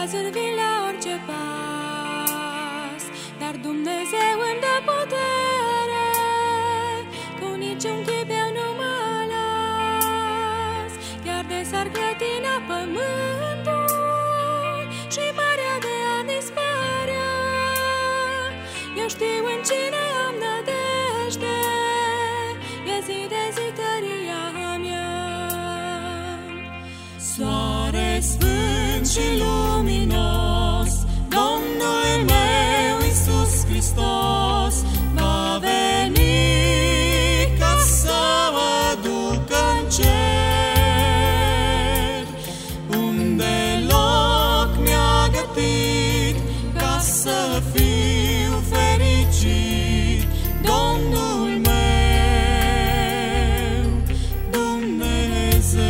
necazuri vin la orice pas, dar Dumnezeu îmi dă putere, cu niciun chip eu nu mă las. Chiar de s-ar clătina pământul și marea de a dispărea, eu știu în cine am nădejde, e zi de zi tăria mea. Soare sfânt și luminos, Domnul meu Iisus Hristos va veni ca să mă ducă în cer, unde loc mi-a gătit ca să fiu fericit. Domnul meu, Dumnezeu.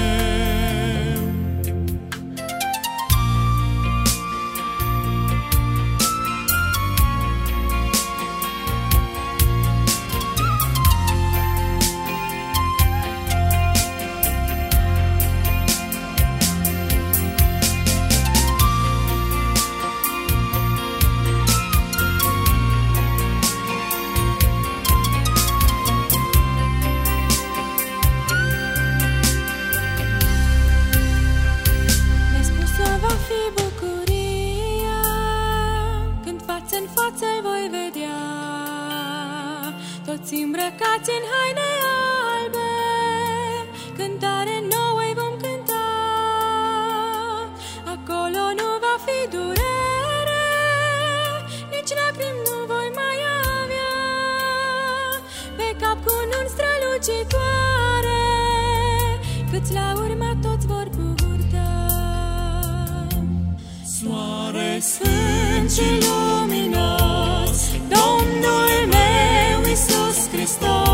În față îl voi vedea, toți îmbrăcați în haine albe, cântare nouă îi vom cânta. Acolo nu va fi durere, nici lacrimi nu voi mai avea, pe cap cu nuni strălucitoare, câți la urmă toți vor purta. Soare sfânt și luminos, Domnul meu Iisus Hristos